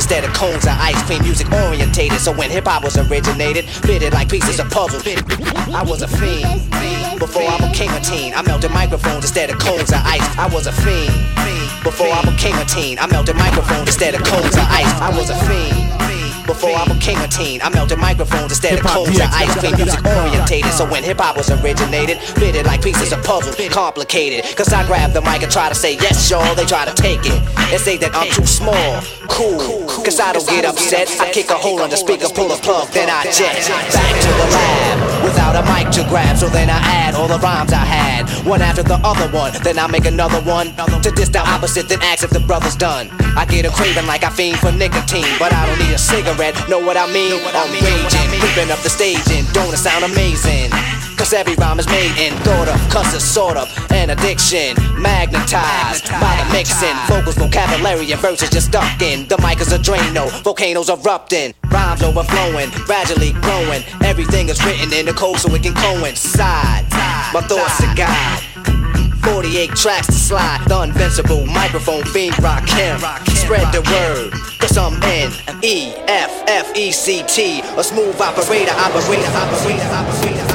instead of cones of ice cream. Music orientated, so when hip hop was originated, fitted like pieces of puzzle. I was a fiend before I became a teen. I melted microphones instead of cones of ice. I was a fiend before I became a teen. I melted microphones instead of cones of ice. I was a fiend before I became a teen. I melted microphones instead of cones of ice cream. Music orientated, so when hip hop was originated, fitted like pieces of puzzle, complicated. Cause I grab the mic and try to say yes, y'all. They try to take it and say that I'm too small. Cool, cause I don't get upset. I kick a hole on the speaker, pull a plug, then I jet back to the lab without a mic to grab. So then I add all the rhymes I had, one after the other one. Then I make another one to diss the opposite, then ask if the brother's done. I get a craving like I fiend for nicotine, but I don't need a cigarette, know what I mean? I'm raging, creeping up the stage, and don't it sound amazing? Cause every rhyme is made in thought of, cause it's sort of an addiction, magnetized by the mixing. Vocals, vocabulary, and verses just stuck in. The mic is a Drano, volcanoes erupting, rhymes overflowing, gradually growing. Everything is written in the code so it can coincide. My thoughts to guide 48 tracks to slide. The invincible microphone fiend rock him. Spread the word, cause I'm N-E-F-F-E-C-T, a smooth operator.